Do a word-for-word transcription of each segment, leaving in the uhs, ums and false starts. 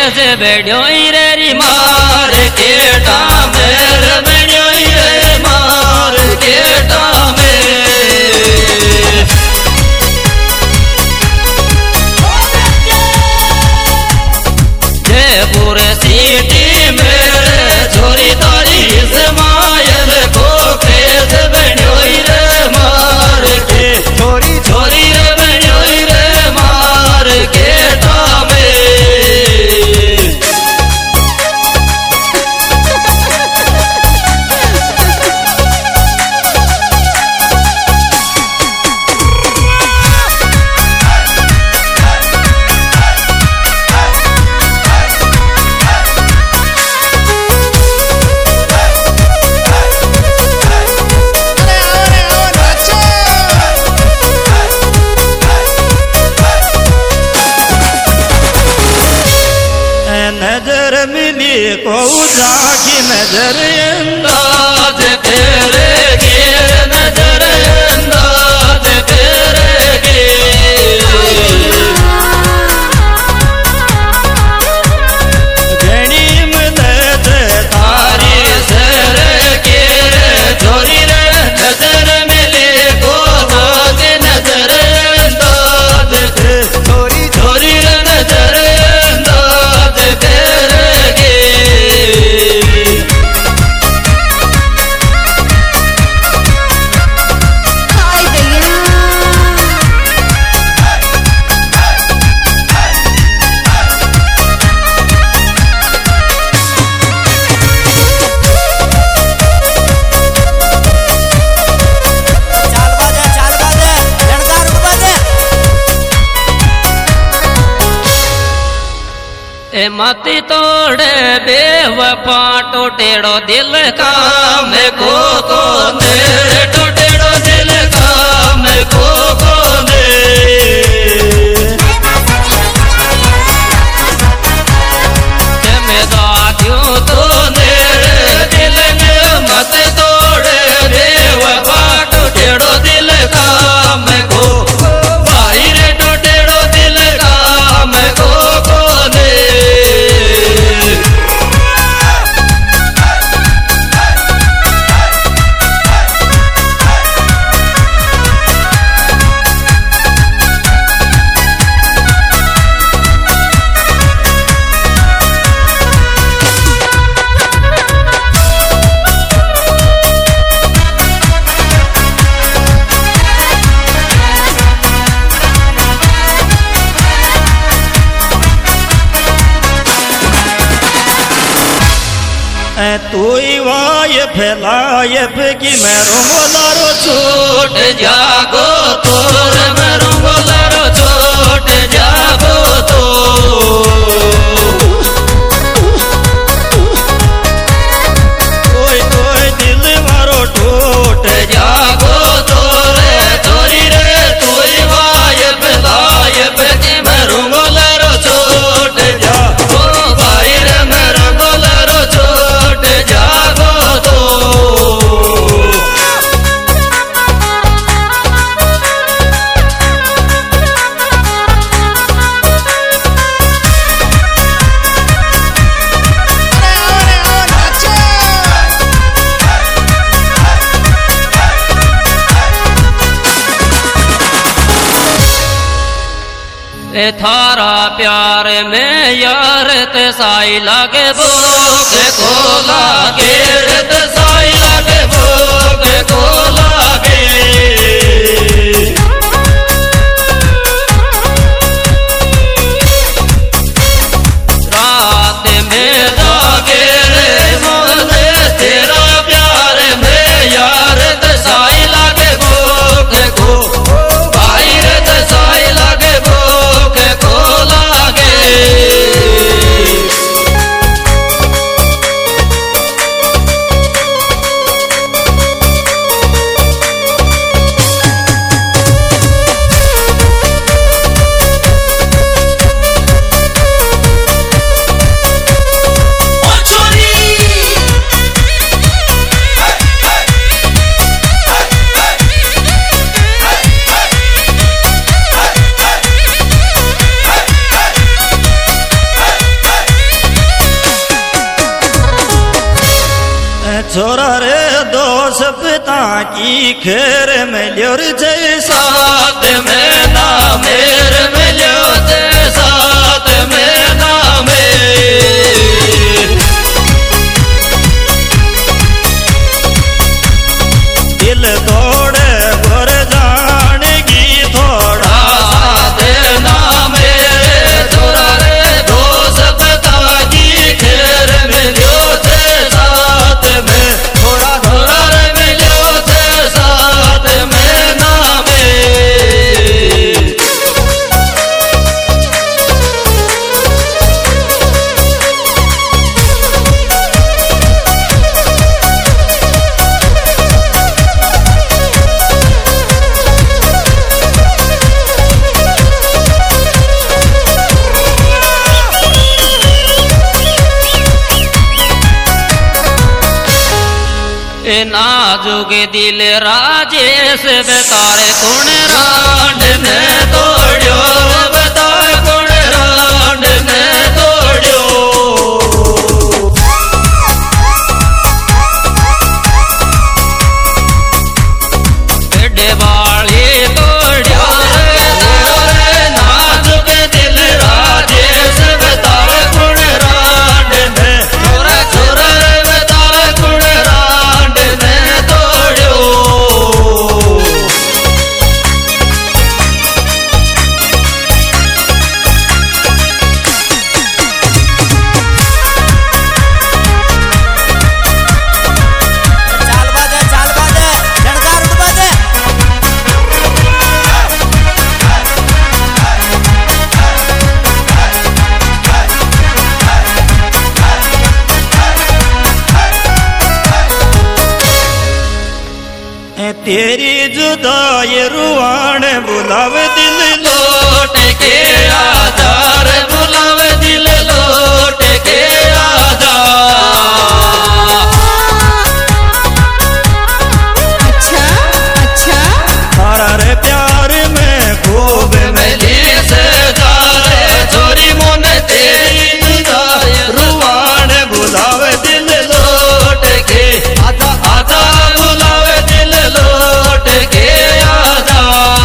जे बेड़ो रे मार केटा मेर बेड़ो रे मार केटा में जयपुर सिटी में छोरी तारी समायल को खेत बेड़ो रे मार के छोरी छोरी रे बेड़ो रे मार केटा में नजर मिली को जागी नजर अंदाज फेरेगी नजर अंदाज फेरेगी घनी मदद तारी सर के छोरी रे नजर मिली को जागी नजर अंदाज छोरी छोरी रे नजर अंदाज फेरेगी ए मती तोड़े बेवफा टोटेड़ो दिल का मैं को को दे टोटेड़ो दिल का मैं को को दे मैं दादियों तो मेरे दिल में मत तोड़े बेवफा टोटेड़ो दिल का मैं को भाई रे टोटेड़ो दिल का मैं को को दे तू वाय फैलाय की मेरो मोलारो छोट जागो तोर मेरो मोलारो छोट जागो तो कोई कोई दिल मारो टूट जागो तोर छोरी रे तू वाय फैलाय की मेरो मोलारो छोट जागो भाई रे मेरो मोलारो छोट जागो तो ए थारा प्यार में यार ते साई लागे भोग को लागे ते साई लागे भोग को लागे रात में जागे रे मन तेरा प्यार में यार ते साई लागे भोग को भाई रे ते साई लागे भोग को लागे की खेर मिल्यो रे साथ में ना मेर मिल्यो जे साथ में ना मेर दिल तोड़े गोर जानेगी थोड़ा साथ ना मेरे छोरा रे दोस्त ताजी खेर मिल्यो जे साथ में थोड़ा थोड़ा रे मिल्यो जे साथ में ना मेर नाजुके दिल राजेश बेतारे कुण रांड ने तोड़ियो बता कुण रांड ने तोड़ियो पेड़े वाली तोड़ियो रे नाजुके दिल राजेश बेतारे कुण रांड ने छोरा छोरा बेतारे कुण रांड ने तोड़ियो चाल बाजे चाल बाजे झटका रुट बाजे तेरी जुदाई रुआण बुलावे दिल लौट के आधार बुलावे दिल लौट के आधार अच्छा अच्छा तारा रे प्यार में खूब मिली से जारे छोरी मोन तेरी जुदाई रुआण बुलावे दिल लौट के आधा आधा बुलावे दिल लौट के आधा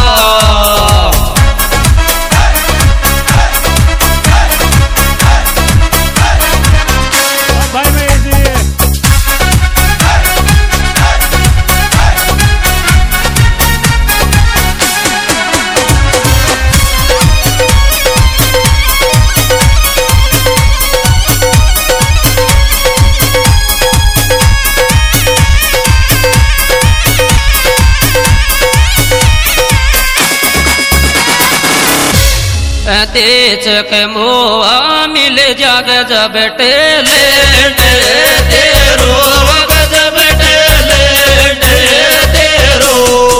तेज के मोआ मिल जाग जब टेले तेरो वग जब टेले तेरो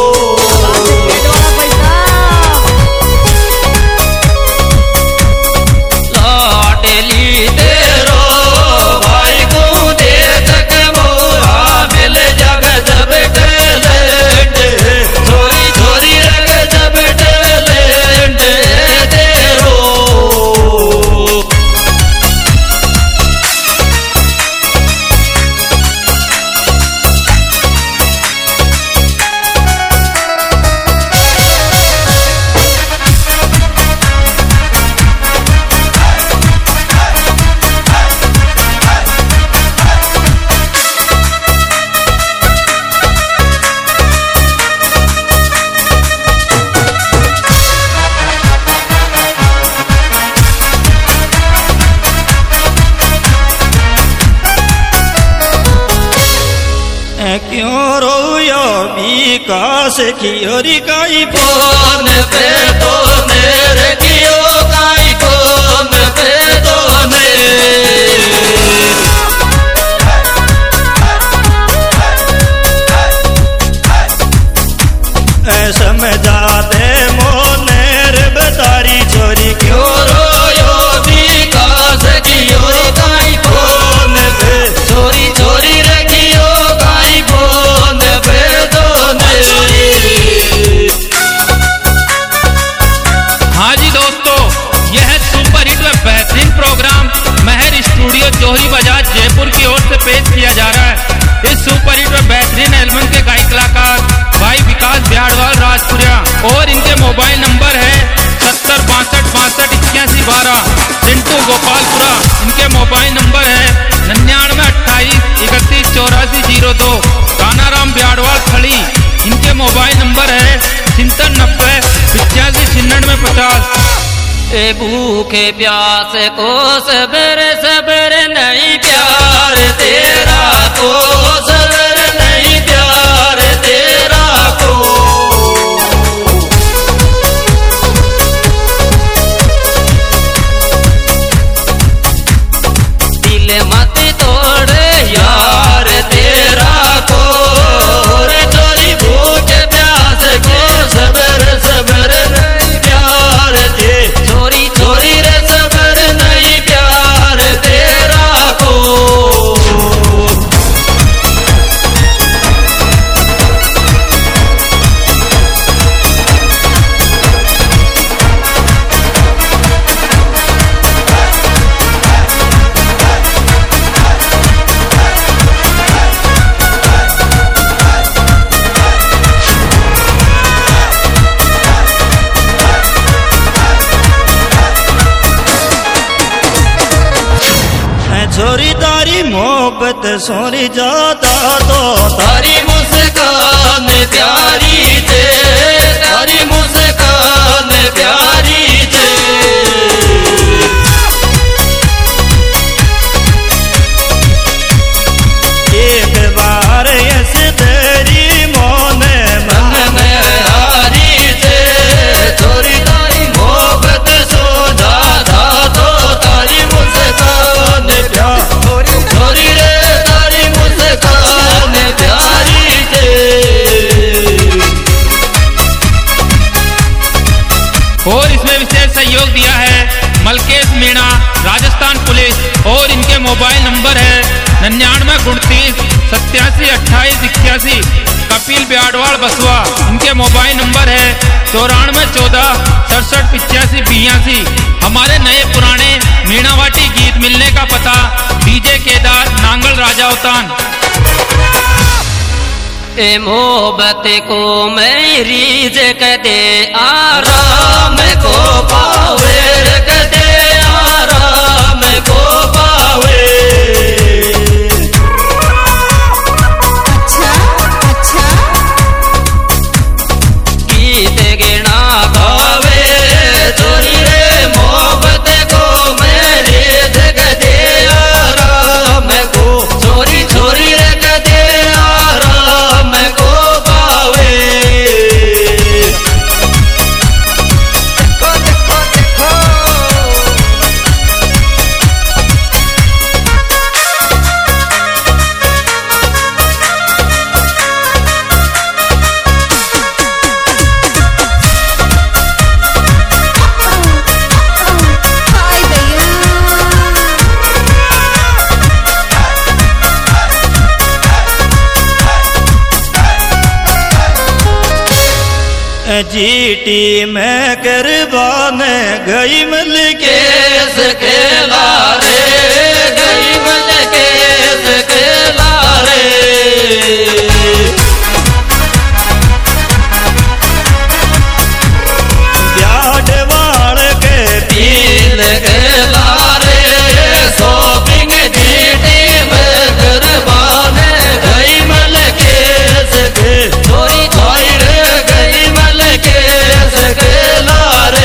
लाडली तेरो भाई को तेज के मोआ मिल जाग जब टेले छोरी छोरी रग जब टेले क्यों रोयो विकास कियोरी काई कौन पे तो मेरे कियो काई कौन पे तो समझा दे मोनेर बतारी छोरी क्यों रोयो विकास कियो काई कौन पे छोरी छोरी रे कियो काई कौन पे तो हाँ जी दोस्तों, यह सुपर हिट व बेहतरीन प्रोग्राम महर स्टूडियो जोहरी बाजार जयपुर की ओर से पेश किया जा रहा है। इस सुपर हिट व बेहतरीन एल्बम के गायक कलाकार मोबाइल नंबर है सत्तर बासठ बासठ इक्यासी बारह। चिंटू गोपालपुरा इनके मोबाइल नंबर है निन्यानवे अट्ठाईस इकतीस चौरासी जीरो दो। कानाराम ब्याड़वाल खड़ी इनके मोबाइल नंबर है छिहत्तर नब्बे पिचासी छिन्नवे पचास। ए भूखे प्यास को सबर सबर नहीं प्यार तेरा को सबर नहीं प्यार तेरा को। दिल मत तोड़ यार तेरा को रे चोरी भूखे प्यास को सबर सबर नहीं प्यार दे छोरी छोरी रे सबर नहीं प्यार तेरा को। छोरी तारी मोहब्बत सोरी जाता तो तारी मुस्कान प्यारी थे तारी मुस्कान प्यारी थे। एक बार यस तेरी मोन मन में हारी थे छोरी तारी मोहब्बत सो जाता तो तारी मुस्कान प्यारी छोरी रे तारी मुस्कान प्यारी थे। और इसमें विशेष सहयोग दिया है मलकेश मीणा राजस्थान पुलिस और इनके मोबाइल नंबर है निन्यानवे उनतीस सत्यासी अट्ठाईस इक्यासी। कपिल ब्याड़वाल बसवा इनके मोबाइल नंबर है चौरानवे चौदह सड़सठ पिचासी बियासी। हमारे नए पुराने मीणावाटी गीत मिलने का पता डीजे केदार नांगल राजावतान। ए मोहब्बत को मेरी जगह दे आराम को पावे कदे आराम को पावे। अच्छा अच्छा गीत गिना गावे चोरी रे मोहब्बत को मेरी जगह दे आराम को चोरी छोरी रे कदे आराम को पावे। देखो देखो देखो हाय भैया जीटी में करबान गई मिल के केस खेला रे गई मन केस खेला रे। ब्याड़वाल के तीन खेला रे शॉपिंग जीटी में करवाने गई मल केस के छोरी छोरी रे गई मल केस खेला रे।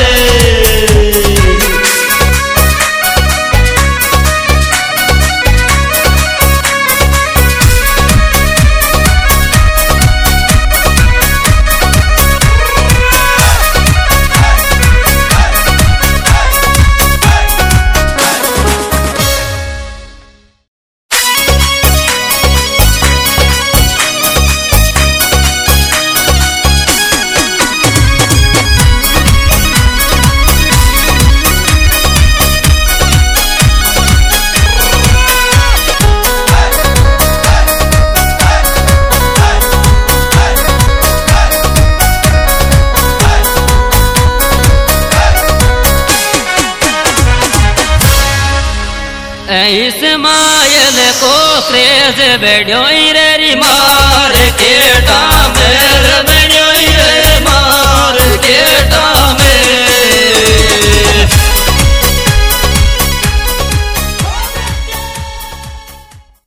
इस्माइल को क्रेज बेड़ो रे माँ